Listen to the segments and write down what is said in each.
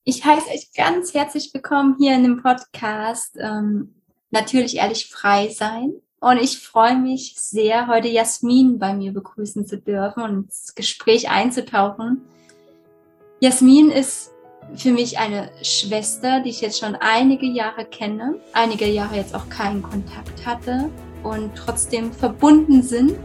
Ich heiße euch ganz herzlich willkommen hier in dem Podcast Natürlich ehrlich frei sein. Und ich freue mich sehr, heute Jasmin bei mir begrüßen zu dürfen und ins Gespräch einzutauchen. Jasmin ist für mich eine Schwester, die ich jetzt schon einige Jahre kenne, einige Jahre jetzt auch keinen Kontakt hatte und trotzdem verbunden sind.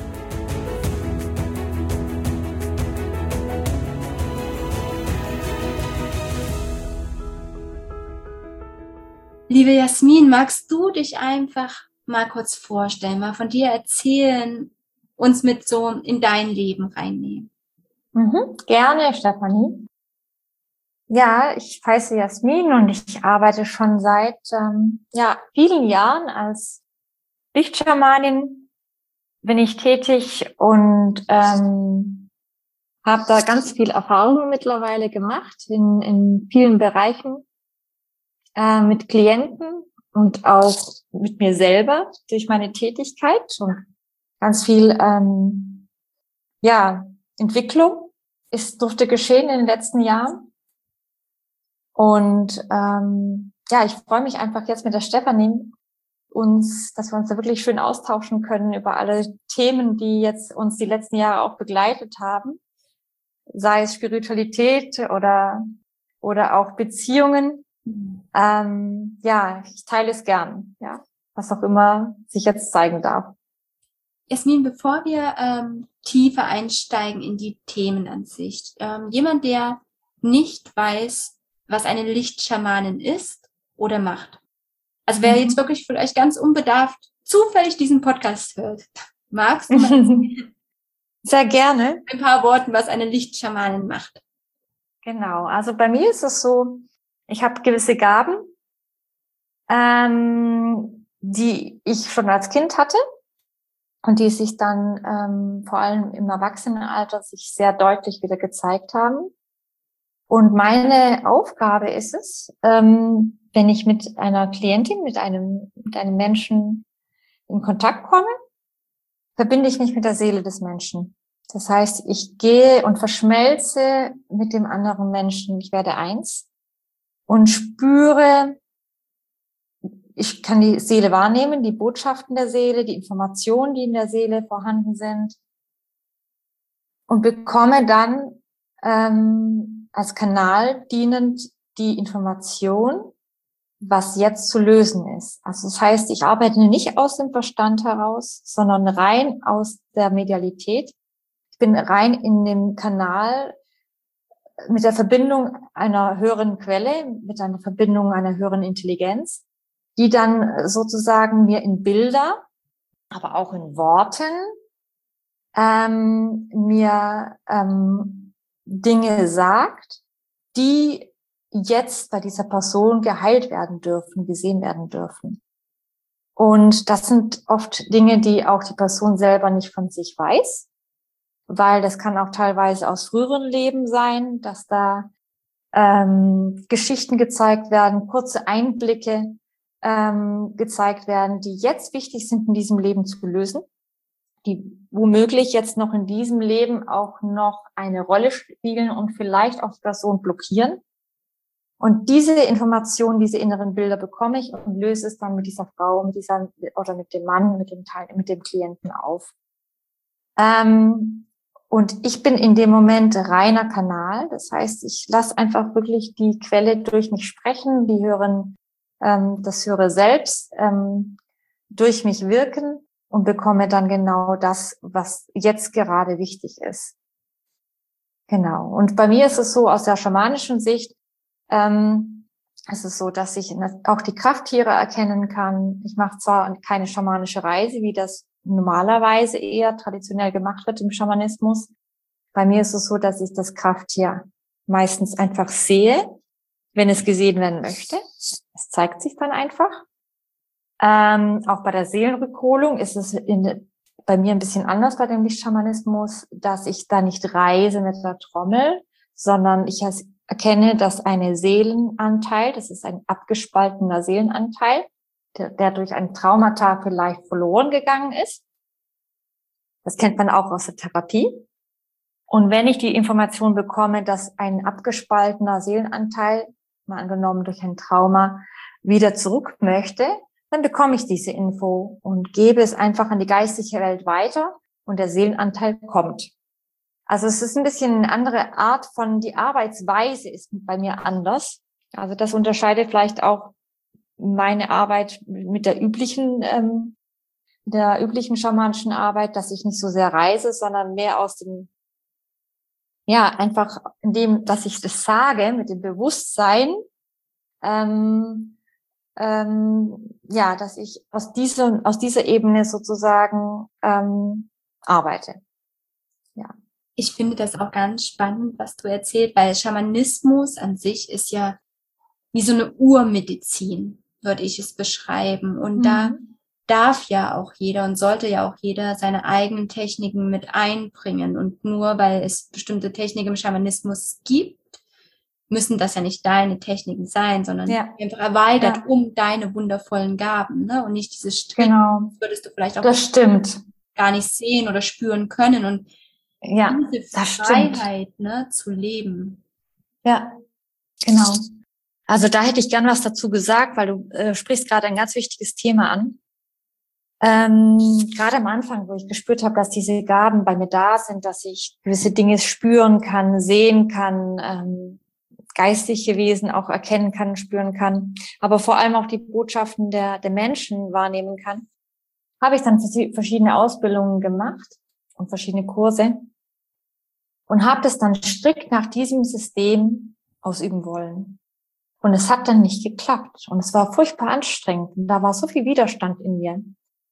Liebe Jasmin, magst du dich einfach mal kurz vorstellen, mal von dir erzählen, uns mit so in dein Leben reinnehmen? Gerne, Stefanie. Ja, ich heiße Jasmin und ich arbeite schon seit vielen Jahren als Lichtschamanin. Bin ich tätig und habe da ganz viel Erfahrung mittlerweile gemacht in vielen Bereichen mit Klienten und auch mit mir selber durch meine Tätigkeit und ganz viel Entwicklung durfte geschehen in den letzten Jahren. Und ich freue mich einfach jetzt mit der Stefanie, dass wir uns da wirklich schön austauschen können über alle Themen, die jetzt uns die letzten Jahre auch begleitet haben, sei es Spiritualität oder auch Beziehungen. Ich teile es gern, was auch immer sich jetzt zeigen darf. Jasmin, bevor wir tiefer einsteigen in die Themen an sich, jemand, der nicht weiß, was eine Lichtschamanin ist oder macht. Also wer jetzt wirklich vielleicht ganz unbedarft zufällig diesen Podcast hört, magst du mal sehr gerne ein paar Worten, was eine Lichtschamanin macht? Genau, also bei mir ist es so, ich habe gewisse Gaben, die ich schon als Kind hatte und die sich dann vor allem im Erwachsenenalter sich sehr deutlich wieder gezeigt haben. Und meine Aufgabe ist es, wenn ich mit einer Klientin, mit einem Menschen in Kontakt komme, verbinde ich mich mit der Seele des Menschen. Das heißt, ich gehe und verschmelze mit dem anderen Menschen. Ich werde eins und spüre, ich kann die Seele wahrnehmen, die Botschaften der Seele, die Informationen, die in der Seele vorhanden sind und bekomme dann als Kanal dienend die Information, was jetzt zu lösen ist. Also das heißt, ich arbeite nicht aus dem Verstand heraus, sondern rein aus der Medialität. Ich bin rein in dem Kanal mit der Verbindung einer höheren Quelle, mit einer Verbindung einer höheren Intelligenz, die dann sozusagen mir in Bilder, aber auch in Worten mir Dinge sagt, die jetzt bei dieser Person geheilt werden dürfen, gesehen werden dürfen. Und das sind oft Dinge, die auch die Person selber nicht von sich weiß, weil das kann auch teilweise aus früheren Leben sein, dass da Geschichten gezeigt werden, kurze Einblicke gezeigt werden, die jetzt wichtig sind, in diesem Leben zu lösen, die womöglich jetzt noch in diesem Leben auch noch eine Rolle spielen und vielleicht auch die Person blockieren. Und diese Informationen, diese inneren Bilder bekomme ich und löse es dann mit dieser Frau, mit dem Mann, mit dem Klienten auf. Und ich bin in dem Moment reiner Kanal. Das heißt, ich lasse einfach wirklich die Quelle durch mich sprechen, das höhere Selbst durch mich wirken und bekomme dann genau das, was jetzt gerade wichtig ist. Genau. Und bei mir ist es so, aus der schamanischen Sicht, es ist so, dass ich auch die Krafttiere erkennen kann. Ich mache zwar keine schamanische Reise, wie das normalerweise eher traditionell gemacht wird im Schamanismus. Bei mir ist es so, dass ich das Krafttier meistens einfach sehe, wenn es gesehen werden möchte. Es zeigt sich dann einfach. Auch bei der Seelenrückholung ist es bei mir ein bisschen anders bei dem Lichtschamanismus, dass ich da nicht reise mit der Trommel, sondern ich erkenne, dass ein Seelenanteil, das ist ein abgespaltener Seelenanteil, der durch ein Traumata vielleicht verloren gegangen ist. Das kennt man auch aus der Therapie. Und wenn ich die Information bekomme, dass ein abgespaltener Seelenanteil, mal angenommen durch ein Trauma, wieder zurück möchte, dann bekomme ich diese Info und gebe es einfach an die geistige Welt weiter und der Seelenanteil kommt. Also es ist ein bisschen eine andere Art die Arbeitsweise ist bei mir anders. Also das unterscheidet vielleicht auch meine Arbeit mit der üblichen schamanischen Arbeit, dass ich nicht so sehr reise, sondern mehr aus dem, ja, einfach indem, dass ich das sage, mit dem Bewusstsein, ja, dass ich aus dieser Ebene sozusagen arbeite. Ja. Ich finde das auch ganz spannend, was du erzählst, weil Schamanismus an sich ist ja wie so eine Urmedizin, würde ich es beschreiben. Und da darf ja auch jeder und sollte ja auch jeder seine eigenen Techniken mit einbringen. Und nur weil es bestimmte Techniken im Schamanismus gibt, müssen das ja nicht deine Techniken sein, sondern einfach erweitert um deine wundervollen Gaben, ne? Und nicht diese Stricken, genau. würdest du vielleicht auch das stimmt. gar nicht sehen oder spüren können. Und ja, diese das Freiheit, stimmt. ne, zu leben. Ja, genau. Also da hätte ich gern was dazu gesagt, weil du sprichst gerade ein ganz wichtiges Thema an. Gerade am Anfang, wo ich gespürt habe, dass diese Gaben bei mir da sind, dass ich gewisse Dinge spüren kann, sehen kann, geistige Wesen auch erkennen kann, spüren kann, aber vor allem auch die Botschaften der Menschen wahrnehmen kann, habe ich dann verschiedene Ausbildungen gemacht und verschiedene Kurse und habe das dann strikt nach diesem System ausüben wollen. Und es hat dann nicht geklappt. Und es war furchtbar anstrengend. Und da war so viel Widerstand in mir.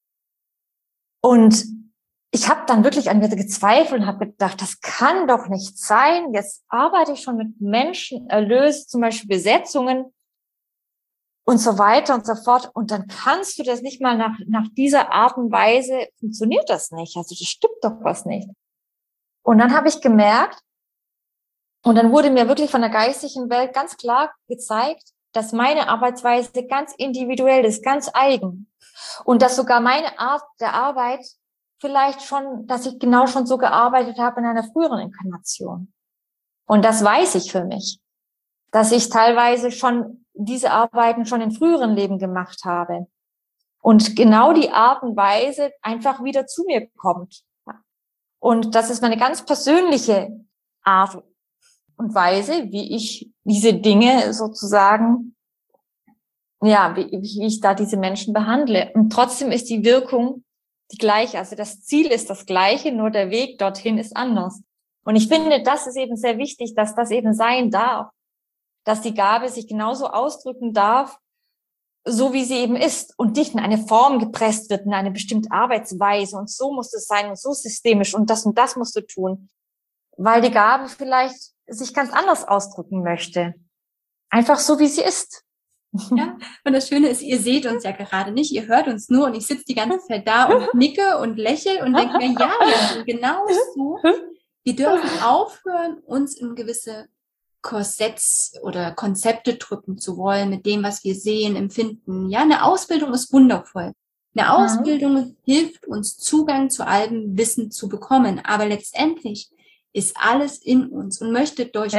Und ich habe dann wirklich an mir gezweifelt und habe gedacht, das kann doch nicht sein. Jetzt arbeite ich schon mit Menschen, erlöse zum Beispiel Besetzungen und so weiter und so fort. Und dann kannst du das nicht mal nach dieser Art und Weise, funktioniert das nicht. Also das stimmt doch was nicht. Und dann habe ich gemerkt, und dann wurde mir wirklich von der geistigen Welt ganz klar gezeigt, dass meine Arbeitsweise ganz individuell ist, ganz eigen. Und dass sogar meine Art der Arbeit vielleicht schon, dass ich genau schon so gearbeitet habe in einer früheren Inkarnation. Und das weiß ich für mich, dass ich teilweise schon diese Arbeiten schon in früheren Leben gemacht habe. Und genau die Art und Weise einfach wieder zu mir kommt. Und das ist meine ganz persönliche Art und Weise, wie ich diese Dinge sozusagen, ja, wie ich da diese Menschen behandle. Und trotzdem ist die Wirkung die gleiche. Also das Ziel ist das gleiche, nur der Weg dorthin ist anders. Und ich finde, das ist eben sehr wichtig, dass das eben sein darf, dass die Gabe sich genauso ausdrücken darf, so wie sie eben ist und nicht in eine Form gepresst wird, in eine bestimmte Arbeitsweise und so muss es sein und so systemisch und das musst du tun, weil die Gabe vielleicht sich ganz anders ausdrücken möchte. Einfach so, wie sie ist. Ja, und das Schöne ist, ihr seht uns ja gerade nicht, ihr hört uns nur und ich sitze die ganze Zeit da und nicke und lächle und denke mir, ja, genau so. Wir dürfen aufhören, uns in gewisse Korsetts oder Konzepte drücken zu wollen mit dem, was wir sehen, empfinden. Ja, eine Ausbildung ist wundervoll. Eine Ausbildung hilft uns, Zugang zu allem Wissen zu bekommen. Aber letztendlich ist alles in uns und möchte durch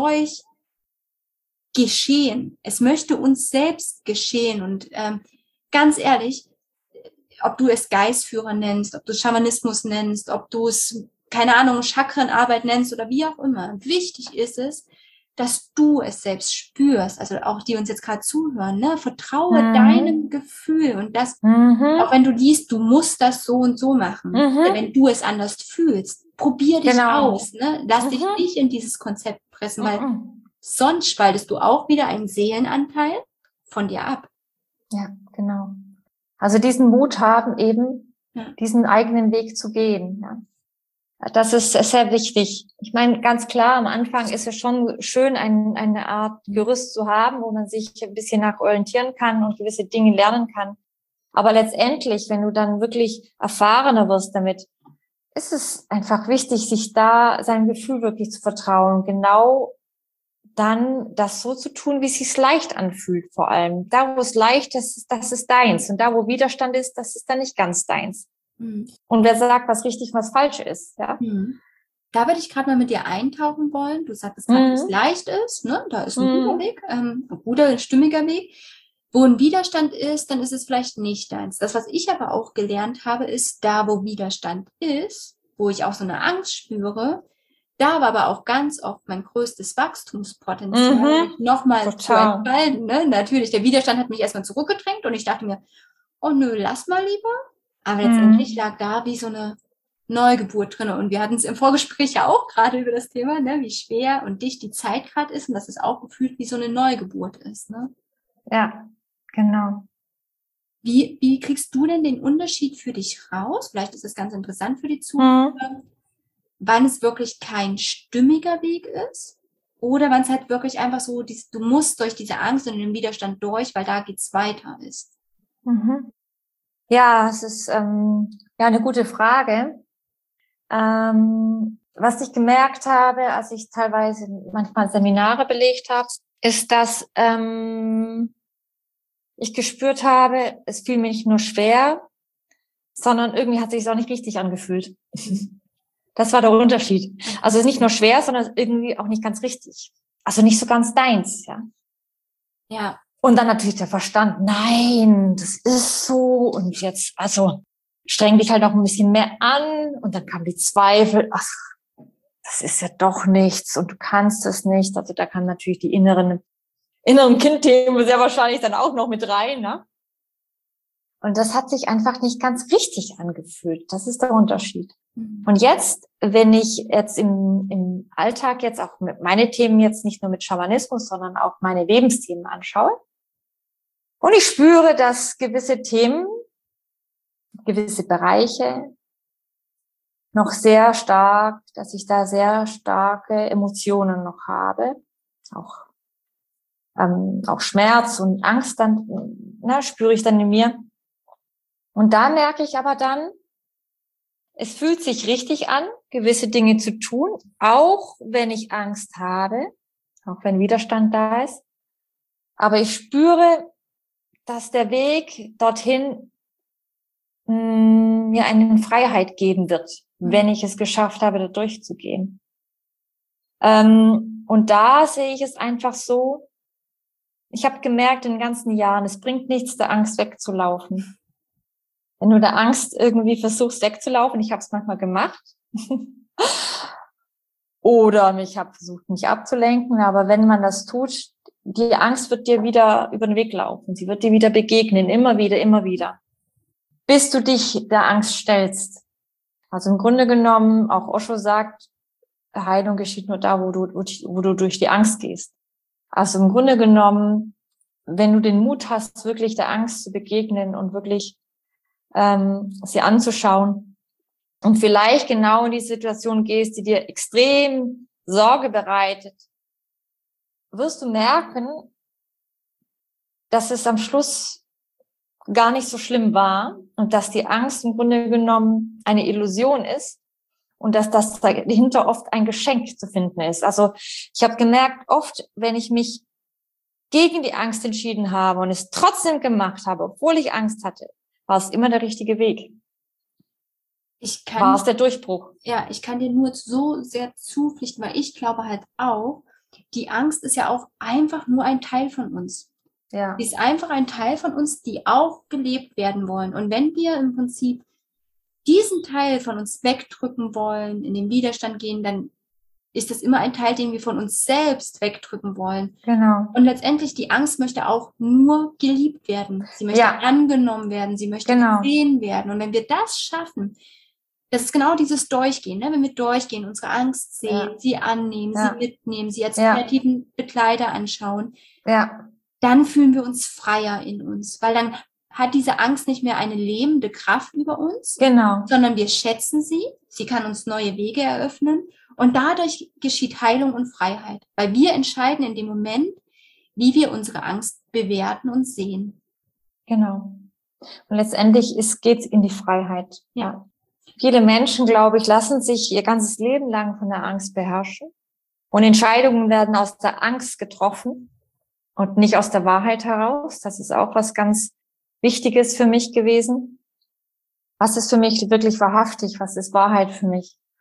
geschehen. Es möchte uns selbst geschehen. Und ganz ehrlich, ob du es Geistführer nennst, ob du Schamanismus nennst, ob du es, keine Ahnung, Chakrenarbeit nennst oder wie auch immer. Wichtig ist es, dass du es selbst spürst, also auch die uns jetzt gerade zuhören, ne? Vertraue deinem Gefühl und das, auch wenn du liest, du musst das so und so machen, wenn du es anders fühlst, probier dich aus, ne? Lass dich nicht in dieses Konzept pressen, weil sonst spaltest du auch wieder einen Seelenanteil von dir ab. Ja, genau. Also diesen Mut haben, eben diesen eigenen Weg zu gehen, ja. Das ist sehr wichtig. Ich meine, ganz klar, am Anfang ist es schon schön, eine Art Gerüst zu haben, wo man sich ein bisschen nach orientieren kann und gewisse Dinge lernen kann. Aber letztendlich, wenn du dann wirklich erfahrener wirst damit, ist es einfach wichtig, sich da seinem Gefühl wirklich zu vertrauen. Genau dann das so zu tun, wie es sich leicht anfühlt, vor allem. Da, wo es leicht ist, das ist deins. Und da, wo Widerstand ist, das ist dann nicht ganz deins. Und wer sagt, was richtig und was falsch ist, ja? Da würde ich gerade mal mit dir eintauchen wollen. Du sagtest gerade, dass es leicht ist, ne? Da ist ein guter Weg, ein guter, stimmiger Weg. Wo ein Widerstand ist, dann ist es vielleicht nicht deins. Das, was ich aber auch gelernt habe, ist, da wo Widerstand ist, wo ich auch so eine Angst spüre, da war aber auch ganz oft mein größtes Wachstumspotenzial, mich nochmal zu Total. entfalten. Ne? Natürlich, der Widerstand hat mich erstmal zurückgedrängt und ich dachte mir, oh nö, lass mal lieber. Aber letztendlich lag da wie so eine Neugeburt drin. Und wir hatten es im Vorgespräch ja auch gerade über das Thema, ne? Wie schwer und dicht die Zeit gerade ist und dass es auch gefühlt wie so eine Neugeburt ist. Ne? Ja, genau. Wie kriegst du denn den Unterschied für dich raus? Vielleicht ist es ganz interessant für die Zuhörer, wann es wirklich kein stimmiger Weg ist oder wann es halt wirklich einfach so, du musst durch diese Angst und den Widerstand durch, weil da geht's weiter ist. Ja, es ist ja eine gute Frage. Was ich gemerkt habe, als ich teilweise manchmal Seminare belegt habe, ist, dass ich gespürt habe, es fiel mir nicht nur schwer, sondern irgendwie hat es sich auch nicht richtig angefühlt. Das war der Unterschied. Also es ist nicht nur schwer, sondern irgendwie auch nicht ganz richtig. Also nicht so ganz deins, ja. Ja. Und dann natürlich der Verstand, nein, das ist so und jetzt, also streng dich halt noch ein bisschen mehr an und dann kamen die Zweifel, ach, das ist ja doch nichts und du kannst es nicht. Also da kann natürlich die inneren Kindthemen sehr wahrscheinlich dann auch noch mit rein, ne? Und das hat sich einfach nicht ganz richtig angefühlt. Das ist der Unterschied. Und jetzt, wenn ich jetzt im Alltag jetzt auch meine Themen jetzt nicht nur mit Schamanismus, sondern auch meine Lebensthemen anschaue und ich spüre, dass gewisse Themen, gewisse Bereiche noch sehr stark, dass ich da sehr starke Emotionen noch habe, auch Schmerz und Angst dann, spüre ich dann in mir. Und da merke ich aber dann, es fühlt sich richtig an, gewisse Dinge zu tun, auch wenn ich Angst habe, auch wenn Widerstand da ist. Aber ich spüre, dass der Weg dorthin mir eine Freiheit geben wird, wenn ich es geschafft habe, da durchzugehen. Und da sehe ich es einfach so, ich habe gemerkt in den ganzen Jahren, es bringt nichts, der Angst wegzulaufen. Wenn du der Angst irgendwie versuchst wegzulaufen, ich habe es manchmal gemacht, oder ich habe versucht, mich abzulenken, aber wenn man das tut, die Angst wird dir wieder über den Weg laufen, sie wird dir wieder begegnen, immer wieder, bis du dich der Angst stellst. Also im Grunde genommen, auch Osho sagt, Heilung geschieht nur da, wo du durch die Angst gehst. Also im Grunde genommen, wenn du den Mut hast, wirklich der Angst zu begegnen und wirklich sie anzuschauen und vielleicht genau in die Situation gehst, die dir extrem Sorge bereitet, wirst du merken, dass es am Schluss gar nicht so schlimm war und dass die Angst im Grunde genommen eine Illusion ist und dass das dahinter oft ein Geschenk zu finden ist. Also ich habe gemerkt, oft, wenn ich mich gegen die Angst entschieden habe und es trotzdem gemacht habe, obwohl ich Angst hatte, war es immer der richtige Weg. War es der Durchbruch? Ja, ich kann dir nur so sehr zupflichten, weil ich glaube halt auch, die Angst ist ja auch einfach nur ein Teil von uns. Ja. Die ist einfach ein Teil von uns, die auch gelebt werden wollen. Und wenn wir im Prinzip diesen Teil von uns wegdrücken wollen, in den Widerstand gehen, dann ist das immer ein Teil, den wir von uns selbst wegdrücken wollen. Genau. Und letztendlich, die Angst möchte auch nur geliebt werden. Sie möchte angenommen werden. Sie möchte gesehen werden. Und wenn wir das schaffen, das ist genau dieses Durchgehen, ne? Wenn wir durchgehen, unsere Angst sehen, sie annehmen, sie mitnehmen, sie als kreativen Begleiter anschauen, dann fühlen wir uns freier in uns, weil dann hat diese Angst nicht mehr eine lähmende Kraft über uns, sondern wir schätzen sie, sie kann uns neue Wege eröffnen und dadurch geschieht Heilung und Freiheit, weil wir entscheiden in dem Moment, wie wir unsere Angst bewerten und sehen. Genau. Und letztendlich geht's in die Freiheit. Ja. Viele Menschen, glaube ich, lassen sich ihr ganzes Leben lang von der Angst beherrschen und Entscheidungen werden aus der Angst getroffen und nicht aus der Wahrheit heraus. Das ist auch was ganz Wichtiges für mich gewesen. Was ist für mich wirklich wahrhaftig? Was ist Wahrheit für mich?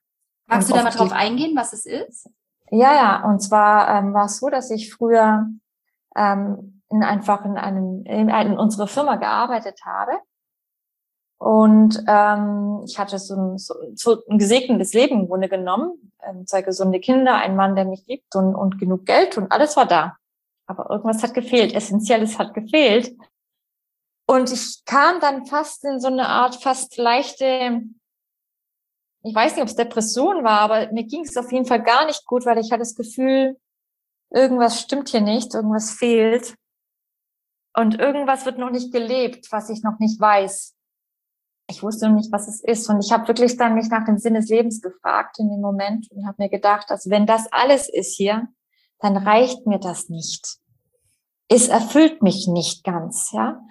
Magst du da mal drauf eingehen, was es ist? Ja, und zwar war es so, dass ich früher in unserer Firma gearbeitet habe. Und ich hatte so ein gesegnetes Leben im Grunde genommen. 2 gesunde Kinder, ein Mann, der mich liebt und genug Geld und alles war da. Aber irgendwas hat gefehlt, Essentielles hat gefehlt. Und ich kam dann fast in so eine Art fast leichte, ich weiß nicht, ob es Depression war, aber mir ging es auf jeden Fall gar nicht gut, weil ich hatte das Gefühl, irgendwas stimmt hier nicht, irgendwas fehlt. Und irgendwas wird noch nicht gelebt, was ich noch nicht weiß. Ich wusste noch nicht, was es ist. Und ich habe wirklich dann mich nach dem Sinn des Lebens gefragt in dem Moment und habe mir gedacht, dass wenn das alles ist hier, dann reicht mir das nicht. Es erfüllt mich nicht ganz, ja.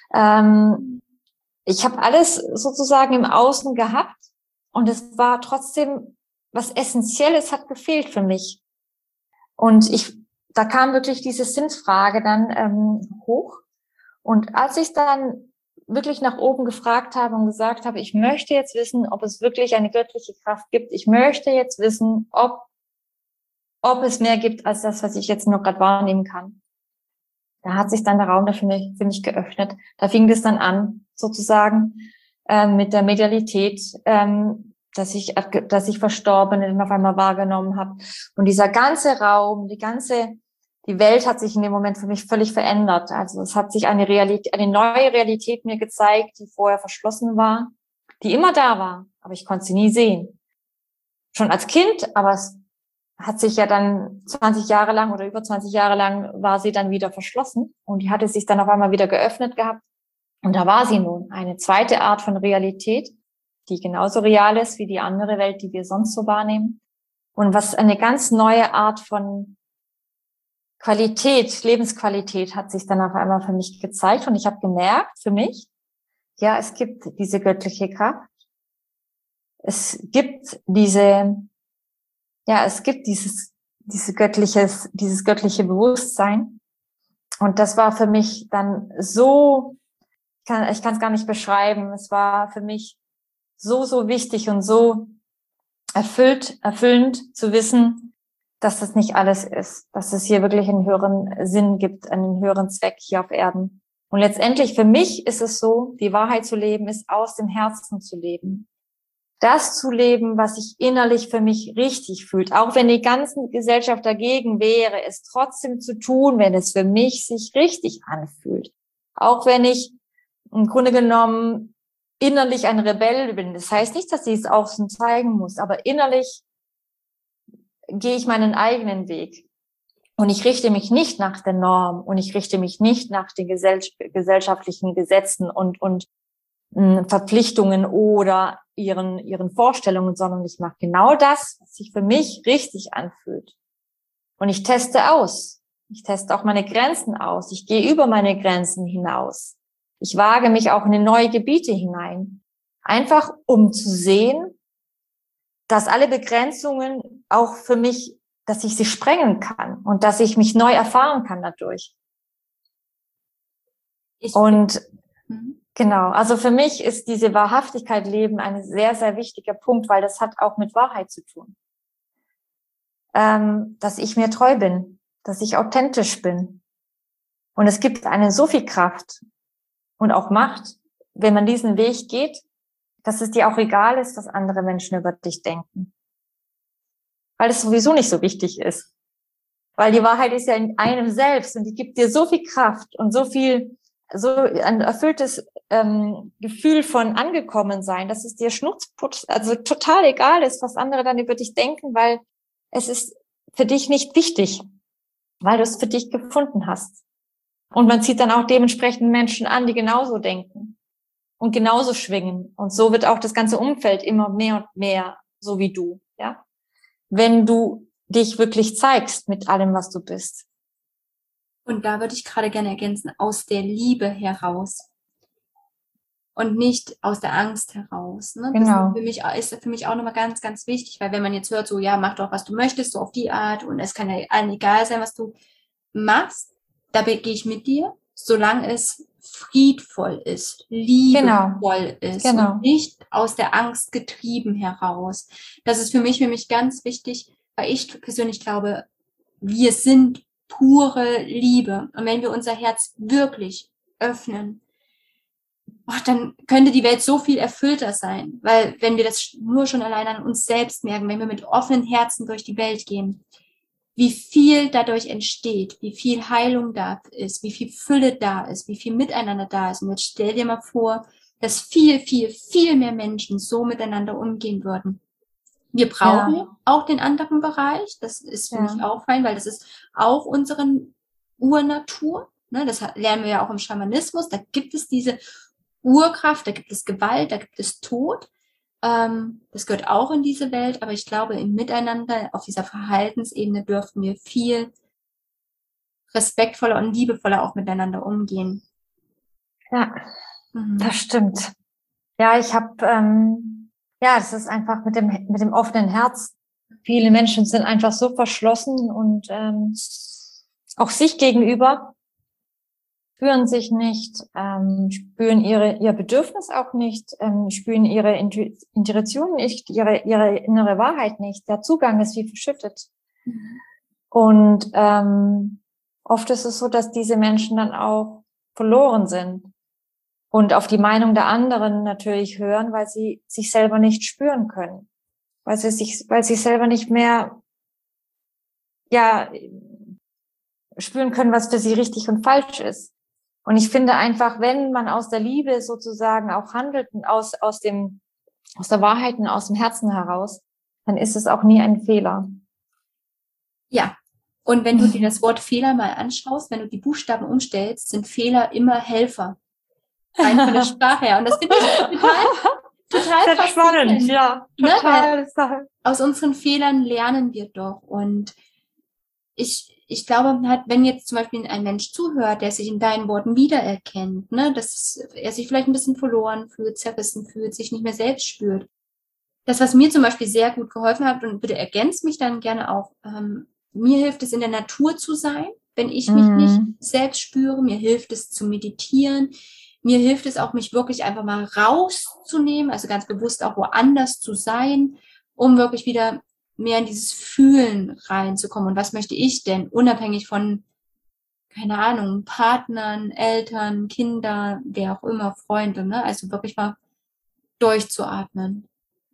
Ich habe alles sozusagen im Außen gehabt und es war trotzdem was Essentielles hat gefehlt für mich. Und da kam wirklich diese Sinnfrage dann hoch. Und als ich dann wirklich nach oben gefragt habe und gesagt habe, ich möchte jetzt wissen, ob es wirklich eine göttliche Kraft gibt. Ich möchte jetzt wissen, ob es mehr gibt als das, was ich jetzt nur gerade wahrnehmen kann. Da hat sich dann der Raum dafür für mich geöffnet. Da fing das dann an, sozusagen, mit der Medialität, dass ich Verstorbene dann auf einmal wahrgenommen habe. Und dieser ganze Raum, die Welt hat sich in dem Moment für mich völlig verändert. Also es hat sich eine neue Realität mir gezeigt, die vorher verschlossen war, die immer da war, aber ich konnte sie nie sehen. Schon als Kind, aber es hat sich ja dann 20 Jahre lang oder über 20 Jahre lang war sie dann wieder verschlossen und die hatte sich dann auf einmal wieder geöffnet gehabt. Und da war sie nun, eine zweite Art von Realität, die genauso real ist wie die andere Welt, die wir sonst so wahrnehmen. Und was eine ganz neue Art von Lebensqualität hat sich dann auf einmal für mich gezeigt. Und ich habe gemerkt, für mich, ja, es gibt diese göttliche Kraft. Es gibt dieses göttliche Bewusstsein. Und das war für mich dann so, ich kann es gar nicht beschreiben. Es war für mich so, so wichtig und so erfüllend zu wissen, dass das nicht alles ist, dass es hier wirklich einen höheren Sinn gibt, einen höheren Zweck hier auf Erden. Und letztendlich für mich ist es so, die Wahrheit zu leben, ist aus dem Herzen zu leben. Das zu leben, was sich innerlich für mich richtig fühlt. Auch wenn die ganze Gesellschaft dagegen wäre, es trotzdem zu tun, wenn es für mich sich richtig anfühlt. Auch wenn ich im Grunde genommen innerlich ein Rebell bin. Das heißt nicht, dass ich es außen zeigen muss, aber innerlich gehe ich meinen eigenen Weg. Und ich richte mich nicht nach der Norm und ich richte mich nicht nach den gesellschaftlichen Gesetzen und Verpflichtungen oder ihren Vorstellungen, sondern ich mache genau das, was sich für mich richtig anfühlt. Und ich teste aus. Ich teste auch meine Grenzen aus. Ich gehe über meine Grenzen hinaus. Ich wage mich auch in neue Gebiete hinein. Einfach um zu sehen, dass alle Begrenzungen auch für mich, dass ich sie sprengen kann und dass ich mich neu erfahren kann dadurch. Genau, also für mich ist diese Wahrhaftigkeit Leben ein sehr, sehr wichtiger Punkt, weil das hat auch mit Wahrheit zu tun. Dass ich mir treu bin, dass ich authentisch bin. Und es gibt eine so viel Kraft und auch Macht, wenn man diesen Weg geht, dass es dir auch egal ist, was andere Menschen über dich denken. Weil es sowieso nicht so wichtig ist. Weil die Wahrheit ist ja in einem selbst und die gibt dir so viel Kraft und so ein erfülltes Gefühl von angekommen sein, dass es dir schnurzputz, also total egal ist, was andere dann über dich denken, weil es ist für dich nicht wichtig, weil du es für dich gefunden hast. Und man zieht dann auch dementsprechend Menschen an, die genauso denken und genauso schwingen. Und so wird auch das ganze Umfeld immer mehr und mehr so wie du, ja. Wenn du dich wirklich zeigst mit allem, was du bist. Und da würde ich gerade gerne ergänzen, aus der Liebe heraus und nicht aus der Angst heraus. Ne? Genau. Das ist für mich auch nochmal ganz, ganz wichtig, weil wenn man jetzt hört, so, ja, mach doch, was du möchtest, so auf die Art und es kann ja allen egal sein, was du machst, da gehe ich mit dir, solange es friedvoll ist, liebevoll ist Genau. und nicht aus der Angst getrieben heraus. Das ist für mich ganz wichtig, weil ich persönlich glaube, wir sind pure Liebe. Und wenn wir unser Herz wirklich öffnen, dann könnte die Welt so viel erfüllter sein. Weil wenn wir das nur schon allein an uns selbst merken, wenn wir mit offenen Herzen durch die Welt gehen, wie viel dadurch entsteht, wie viel Heilung da ist, wie viel Fülle da ist, wie viel Miteinander da ist. Und jetzt stell dir mal vor, dass viel mehr Menschen so miteinander umgehen würden. Wir brauchen auch den anderen Bereich. Das ist für mich auch fein, weil das ist auch unsere Urnatur. Ne, das lernen wir ja auch im Schamanismus. Da gibt es diese Urkraft, da gibt es Gewalt, da gibt es Tod. Das gehört auch in diese Welt, aber ich glaube, im Miteinander, auf dieser Verhaltensebene dürfen wir viel respektvoller und liebevoller auch miteinander umgehen. Ja, das stimmt. Ja, ich habe, das ist einfach mit dem offenen Herz. Viele Menschen sind einfach so verschlossen und auch sich gegenüber spüren sich nicht, spüren ihr Bedürfnis auch nicht, spüren ihre Intuition nicht, ihre innere Wahrheit nicht. Der Zugang ist wie verschüttet. Und oft ist es so, dass diese Menschen dann auch verloren sind und auf die Meinung der anderen natürlich hören, weil sie sich selber nicht spüren können, weil sie selber nicht mehr spüren können, was für sie richtig und falsch ist. Und ich finde einfach, wenn man aus der Liebe sozusagen auch handelt, aus der Wahrheit und aus dem Herzen heraus, dann ist es auch nie ein Fehler. Ja. Und wenn du dir das Wort Fehler mal anschaust, wenn du die Buchstaben umstellst, sind Fehler immer Helfer. Rein von der Sprache her. Und das finde ich total faszinierend. Spannend, ja. Total. Ne? Aus unseren Fehlern lernen wir doch. Und ich glaube, wenn jetzt zum Beispiel ein Mensch zuhört, der sich in deinen Worten wiedererkennt, ne, dass er sich vielleicht ein bisschen verloren fühlt, zerrissen fühlt, sich nicht mehr selbst spürt. Das, was mir zum Beispiel sehr gut geholfen hat, und bitte ergänzt mich dann gerne auch, mir hilft es, in der Natur zu sein, wenn ich mich nicht selbst spüre. Mir hilft es zu meditieren. Mir hilft es auch, mich wirklich einfach mal rauszunehmen, also ganz bewusst auch woanders zu sein, um wirklich wieder mehr in dieses Fühlen reinzukommen. Und was möchte ich denn, unabhängig von, keine Ahnung, Partnern, Eltern, Kinder, wer auch immer, Freunde, ne? Also wirklich mal durchzuatmen.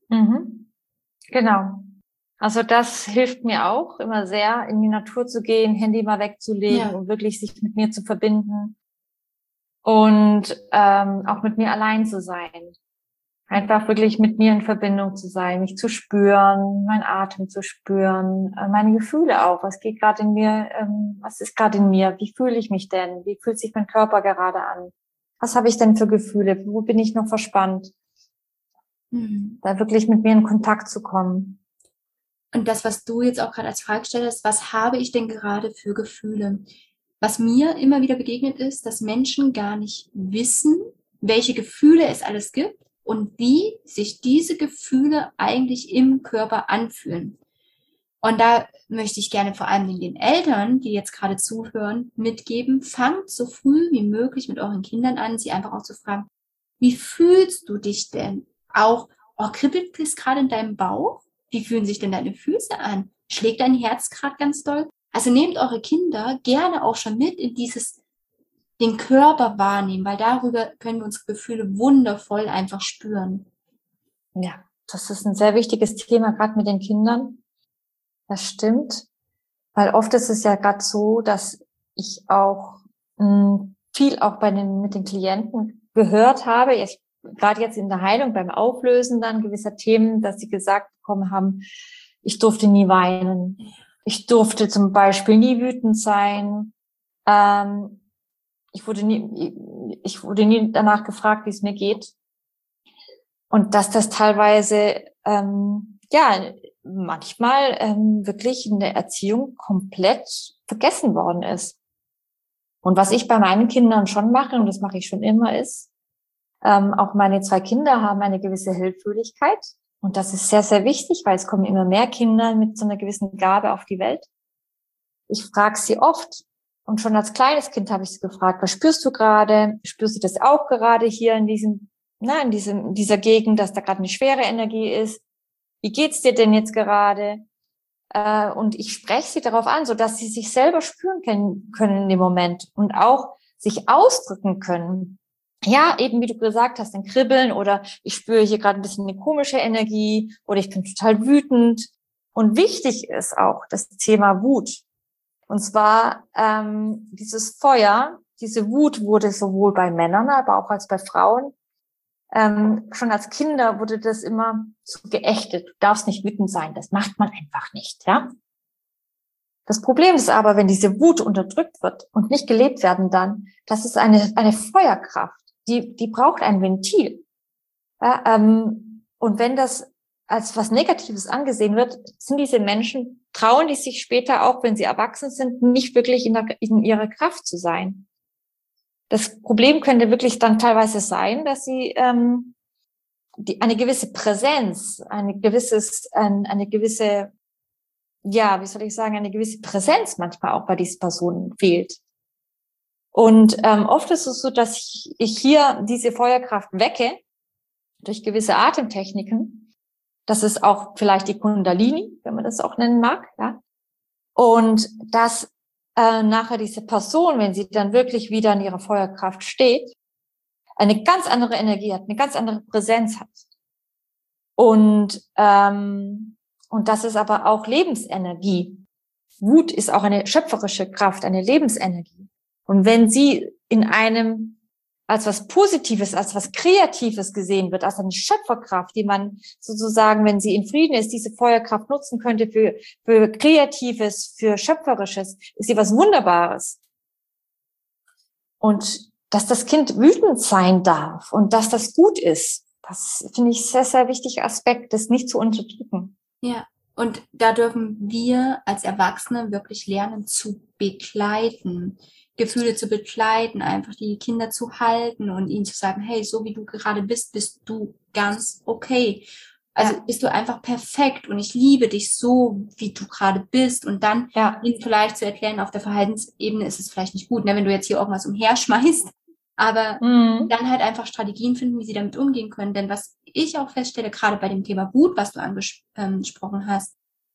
Genau. Also das hilft mir auch immer sehr, in die Natur zu gehen, Handy mal wegzulegen und wirklich sich mit mir zu verbinden und auch mit mir allein zu sein. Einfach wirklich mit mir in Verbindung zu sein, mich zu spüren, meinen Atem zu spüren, meine Gefühle auch. Was geht gerade in mir? Was ist gerade in mir? Wie fühle ich mich denn? Wie fühlt sich mein Körper gerade an? Was habe ich denn für Gefühle? Wo bin ich noch verspannt? Da wirklich mit mir in Kontakt zu kommen. Und das, was du jetzt auch gerade als Frage stellst, was habe ich denn gerade für Gefühle? Was mir immer wieder begegnet ist, dass Menschen gar nicht wissen, welche Gefühle es alles gibt und wie sich diese Gefühle eigentlich im Körper anfühlen. Und da möchte ich gerne vor allem den Eltern, die jetzt gerade zuhören, mitgeben, fangt so früh wie möglich mit euren Kindern an, sie einfach auch zu fragen, wie fühlst du dich denn? Auch, kribbelt es gerade in deinem Bauch? Wie fühlen sich denn deine Füße an? Schlägt dein Herz gerade ganz doll? Also nehmt eure Kinder gerne auch schon mit in den Körper wahrnehmen, weil darüber können wir unsere Gefühle wundervoll einfach spüren. Ja, das ist ein sehr wichtiges Thema, gerade mit den Kindern. Das stimmt, weil oft ist es ja gerade so, dass ich auch viel auch mit den Klienten gehört habe, gerade jetzt in der Heilung, beim Auflösen dann gewisser Themen, dass sie gesagt bekommen haben, ich durfte nie weinen. Ich durfte zum Beispiel nie wütend sein. Ich wurde nie danach gefragt, wie es mir geht. Und dass das teilweise, manchmal wirklich in der Erziehung komplett vergessen worden ist. Und was ich bei meinen Kindern schon mache, und das mache ich schon immer, ist, auch meine 2 Kinder haben eine gewisse Hellfühligkeit. Und das ist sehr, sehr wichtig, weil es kommen immer mehr Kinder mit so einer gewissen Gabe auf die Welt. Ich frage sie oft, Und schon als kleines Kind habe ich sie gefragt, was spürst du gerade? Spürst du das auch gerade hier in dieser Gegend, dass da gerade eine schwere Energie ist? Wie geht's dir denn jetzt gerade? Und ich spreche sie darauf an, so dass sie sich selber spüren können in dem Moment und auch sich ausdrücken können. Ja, eben wie du gesagt hast, ein Kribbeln oder ich spüre hier gerade ein bisschen eine komische Energie oder ich bin total wütend. Und wichtig ist auch das Thema Wut. Und zwar dieses Feuer, diese Wut wurde sowohl bei Männern, aber auch als bei Frauen. Schon als Kinder wurde das immer so geächtet. Du darfst nicht wütend sein, das macht man einfach nicht, ja. Das Problem ist aber, wenn diese Wut unterdrückt wird und nicht gelebt werden dann, das ist eine Feuerkraft, die braucht ein Ventil. Ja, und wenn das als was Negatives angesehen wird, sind diese Menschen, trauen die sich später auch, wenn sie erwachsen sind, nicht wirklich in ihrer Kraft zu sein. Das Problem könnte wirklich dann teilweise sein, dass sie eine gewisse Präsenz, eine gewisse, ja, wie soll ich sagen, eine gewisse Präsenz manchmal auch bei diesen Personen fehlt. Und oft ist es so, dass ich hier diese Feuerkraft wecke durch gewisse Atemtechniken. Das ist auch vielleicht die Kundalini, wenn man das auch nennen mag, ja. Und dass nachher diese Person, wenn sie dann wirklich wieder in ihrer Feuerkraft steht, eine ganz andere Energie hat, eine ganz andere Präsenz hat. Und das ist aber auch Lebensenergie. Wut ist auch eine schöpferische Kraft, eine Lebensenergie. Und wenn sie in einem als was Positives, als was Kreatives gesehen wird, als eine Schöpferkraft, die man sozusagen, wenn sie in Frieden ist, diese Feuerkraft nutzen könnte für Kreatives, für Schöpferisches, ist sie was Wunderbares. Und dass das Kind wütend sein darf und dass das gut ist, das finde ich sehr, sehr wichtiger Aspekt, das nicht zu unterdrücken. Ja, und da dürfen wir als Erwachsene wirklich lernen zu begleiten, Gefühle zu begleiten, einfach die Kinder zu halten und ihnen zu sagen, hey, so wie du gerade bist, bist du ganz okay. Also bist du einfach perfekt und ich liebe dich so, wie du gerade bist. Und dann ihnen vielleicht zu erklären, auf der Verhaltensebene ist es vielleicht nicht gut, ne, wenn du jetzt hier irgendwas umherschmeißt, aber dann halt einfach Strategien finden, wie sie damit umgehen können. Denn was ich auch feststelle, gerade bei dem Thema Wut, was du angesprochen hast,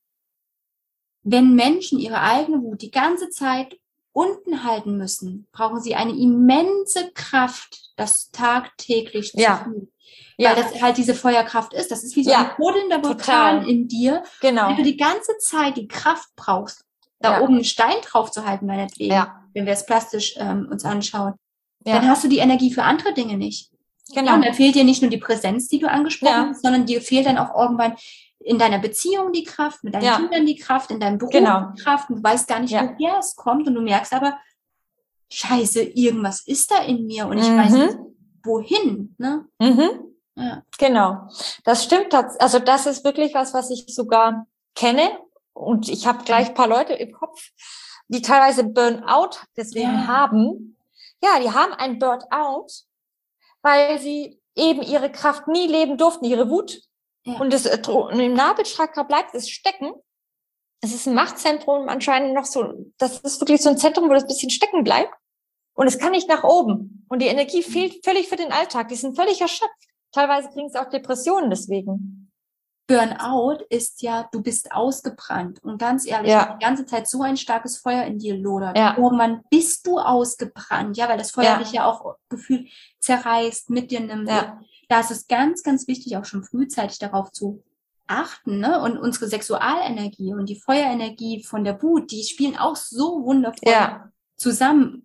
wenn Menschen ihre eigene Wut die ganze Zeit unten halten müssen, brauchen sie eine immense Kraft, das tagtäglich zu tun. Weil das halt diese Feuerkraft ist. Das ist wie so ein brodelnder Vulkan in dir. Genau. Wenn du die ganze Zeit die Kraft brauchst, da oben einen Stein drauf zu halten, meinetwegen, wenn wir es plastisch uns anschauen, dann hast du die Energie für andere Dinge nicht. Genau. Ja, und dann fehlt dir nicht nur die Präsenz, die du angesprochen hast, sondern dir fehlt dann auch irgendwann in deiner Beziehung die Kraft, mit deinen Kindern die Kraft, in deinem Beruf die Kraft und du weißt gar nicht, woher es kommt und du merkst aber, scheiße, irgendwas ist da in mir und ich weiß nicht, wohin, ne? Ja. Genau. Das stimmt. Also das ist wirklich was ich sogar kenne und ich habe gleich ein paar Leute im Kopf, die teilweise Burnout deswegen haben. Ja, die haben ein Burnout, weil sie eben ihre Kraft nie leben durften, ihre Wut. Ja. Und im Nabelchakra bleibt es stecken. Es ist ein Machtzentrum anscheinend noch so, das ist wirklich so ein Zentrum, wo das ein bisschen stecken bleibt. Und es kann nicht nach oben. Und die Energie fehlt völlig für den Alltag. Die sind völlig erschöpft. Teilweise kriegen sie auch Depressionen deswegen. Burnout ist ja, du bist ausgebrannt. Und ganz ehrlich, wenn die ganze Zeit so ein starkes Feuer in dir lodert, irgendwann bist du ausgebrannt, ja, weil das Feuer dich ja auch gefühlt zerreißt, mit dir nimmt. Ja. Da ist es ganz, ganz wichtig, auch schon frühzeitig darauf zu achten, ne? Und unsere Sexualenergie und die Feuerenergie von der Wut, die spielen auch so wundervoll zusammen.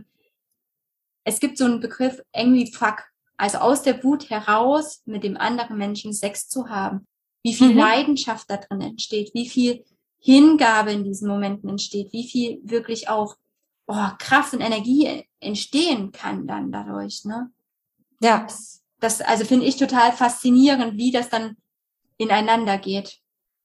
Es gibt so einen Begriff, Angry Fuck, also aus der Wut heraus mit dem anderen Menschen Sex zu haben. Wie viel Leidenschaft da drin entsteht, wie viel Hingabe in diesen Momenten entsteht, wie viel wirklich auch Kraft und Energie entstehen kann dann dadurch, ne? Ja. Das also finde ich total faszinierend, wie das dann ineinander geht.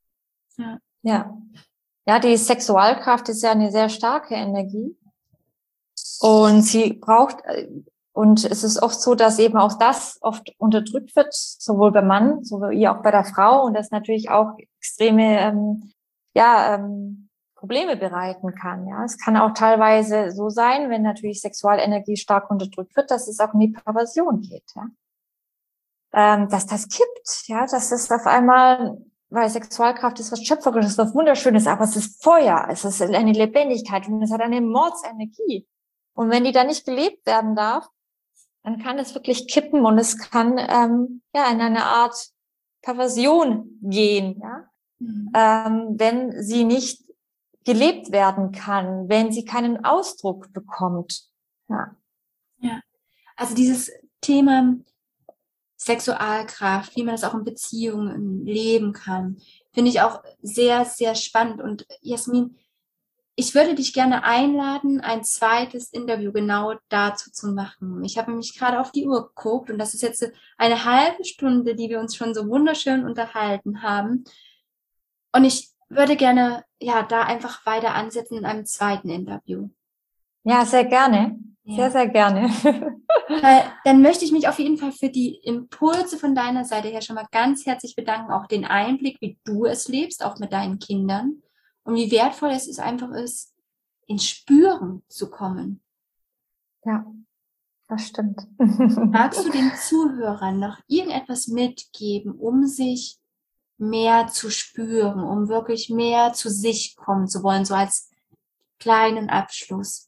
Ja, die Sexualkraft ist ja eine sehr starke Energie. Und sie braucht, und es ist oft so, dass eben auch das oft unterdrückt wird, sowohl beim Mann, sowie auch bei der Frau. Und das natürlich auch extreme Probleme bereiten kann. Ja, es kann auch teilweise so sein, wenn natürlich Sexualenergie stark unterdrückt wird, dass es auch in die Perversion geht. Ja, dass das kippt. Ja, dass es auf einmal, weil Sexualkraft ist was Schöpferisches, was Wunderschönes, aber es ist Feuer, es ist eine Lebendigkeit und es hat eine Mordsenergie. Und wenn die da nicht gelebt werden darf, dann kann es wirklich kippen und es kann ja in eine Art Perversion gehen, ja, wenn sie nicht gelebt werden kann, wenn sie keinen Ausdruck bekommt. Ja. Ja. Also dieses Thema Sexualkraft, wie man das auch in Beziehungen leben kann, finde ich auch sehr, sehr spannend. Und Jasmin, ich würde dich gerne einladen, ein zweites Interview genau dazu zu machen. Ich habe nämlich gerade auf die Uhr geguckt und das ist jetzt eine halbe Stunde, die wir uns schon so wunderschön unterhalten haben. Und ich würde gerne ja da einfach weiter ansetzen in einem zweiten Interview. Ja, sehr gerne. Ja. Sehr, sehr gerne. Dann möchte ich mich auf jeden Fall für die Impulse von deiner Seite her schon mal ganz herzlich bedanken, auch den Einblick, wie du es lebst, auch mit deinen Kindern und wie wertvoll es einfach ist, ins Spüren zu kommen. Ja, das stimmt. Magst du den Zuhörern noch irgendetwas mitgeben, um sich mehr zu spüren, um wirklich mehr zu sich kommen zu wollen, so als kleinen Abschluss?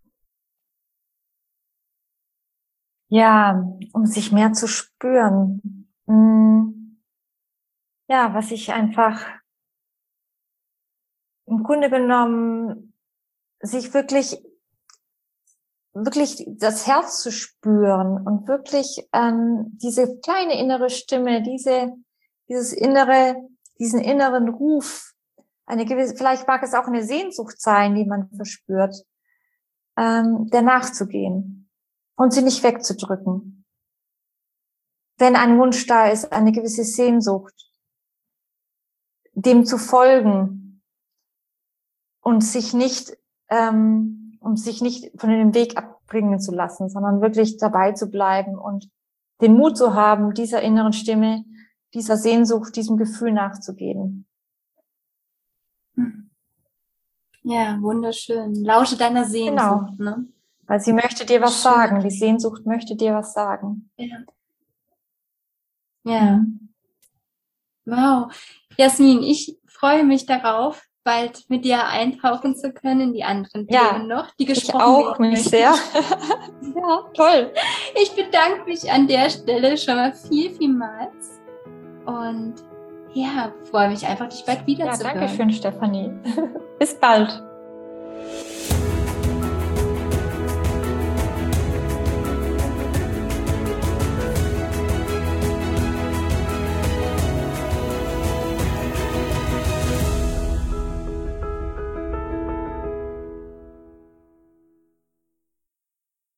Ja, um sich mehr zu spüren. Ja, was ich einfach im Grunde genommen sich wirklich das Herz zu spüren und wirklich diese kleine innere Stimme, diesen inneren Ruf, eine gewisse, vielleicht mag es auch eine Sehnsucht sein, die man verspürt, der nachzugehen und sie nicht wegzudrücken. Wenn ein Wunsch da ist, eine gewisse Sehnsucht, dem zu folgen und sich nicht von dem Weg abbringen zu lassen, sondern wirklich dabei zu bleiben und den Mut zu haben, dieser inneren Stimme, dieser Sehnsucht, diesem Gefühl nachzugehen. Ja, wunderschön. Lausche deiner Sehnsucht, genau. Ne? Weil sie möchte dir was sagen. Die Sehnsucht möchte dir was sagen. Ja. Ja. Wow. Jasmin, ich freue mich darauf, bald mit dir eintauchen zu können in die anderen Themen noch, die gesprochen werden. Ich auch, mich sehr. Ja, toll. Ich bedanke mich an der Stelle schon mal vielmals und ja, freue mich einfach, dich bald wiederzuhören. Ja, danke schön, Stefanie. Bis bald.